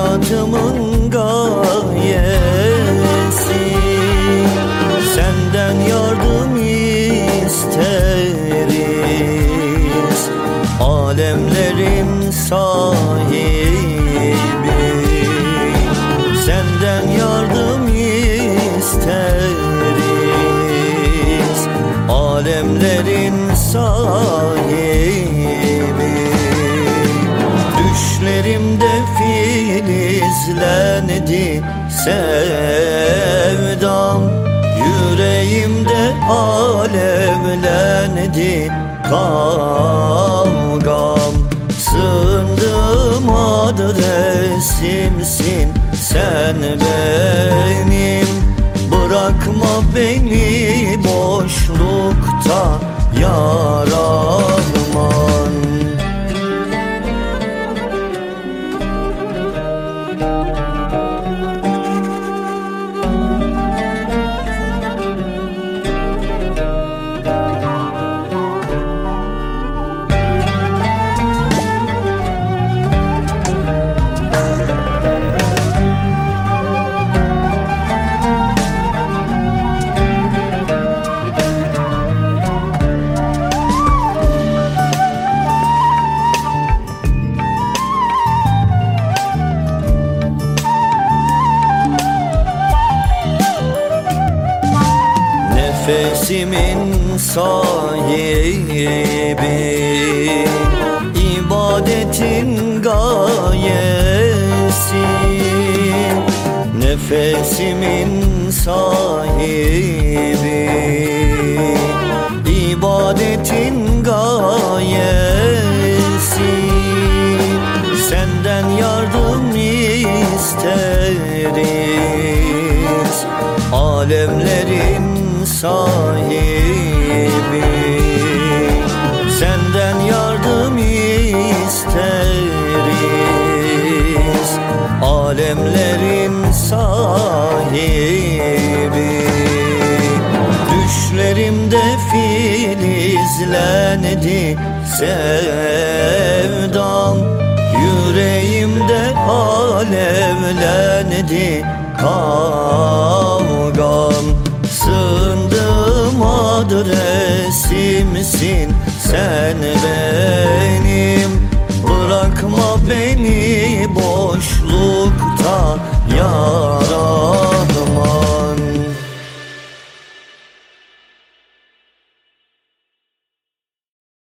hayatımın gayesi. Senden yardım isteriz, alemlerin sahibi. Senden yardım isteriz, alemlerin sahibi. Düşlerimde filizlendi sevdam, yüreğimde alevlendi kavgam. Sığındığım adresimsin sen benim, bırakma beni boşlukta yaraman. Nefesimin sahibi, ibadetin gayesi. Nefesimin sahibi, ibadetin gayesi. Senden yardım isteriz, alemlerin sahibi. Senden yardım isteriz, alemlerin sahibi. Düşlerimde filizlendi sevdam, yüreğimde alevlendi kavgam. Sığındığım adresimsin sen benim,